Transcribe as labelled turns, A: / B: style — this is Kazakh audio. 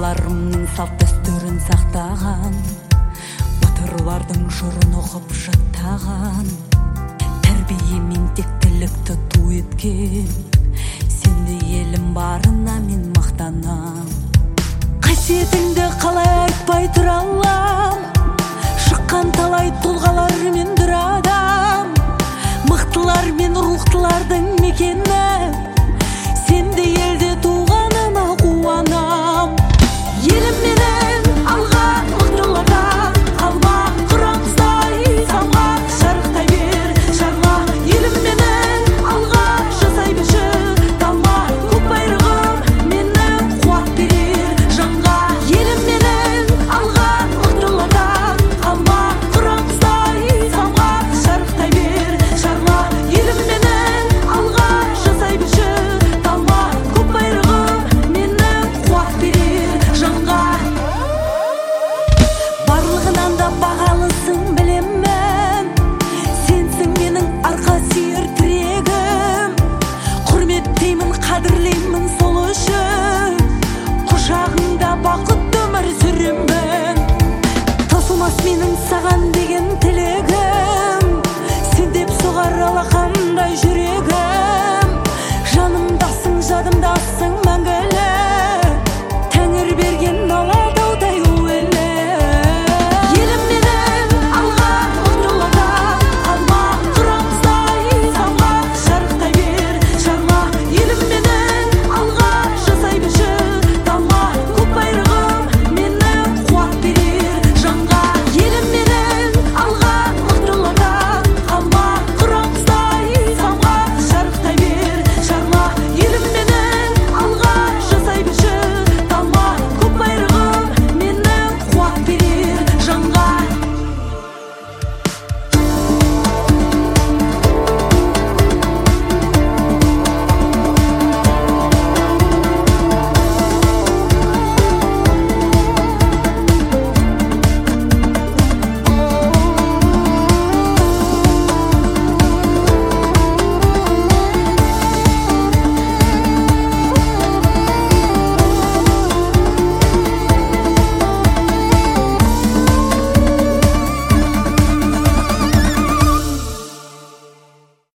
A: бабаларымның салт дәстүрін сақтаған, батырлардың жырын оқып жаттаған, тәрбие мен тектілікті ту еткен, сенде елім барына мен мақтанам. Қасиетіңді қалай айтпай тұра алам, шыққан талай тұлғалар мен дүр адам, мықтылар мен рухтылардың мекені,